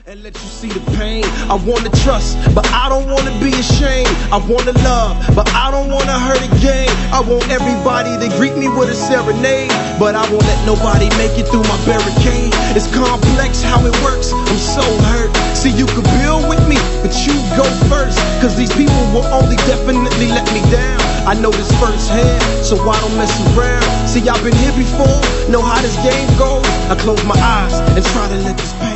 and let you see the pain. I wanna trust, but I don't wanna be ashamed. I wanna love, but I don't wanna hurt again. I want everybody to greet me with a serenade, but I won't let nobody make it through my barricade. It's complex how it works, I'm so hurt. See, you could build with me, but you go first, cause these people will only definitely let me down. I know this firsthand, so I don't mess around. See, I've been here before, know how this game goes. I close my eyes and try to let this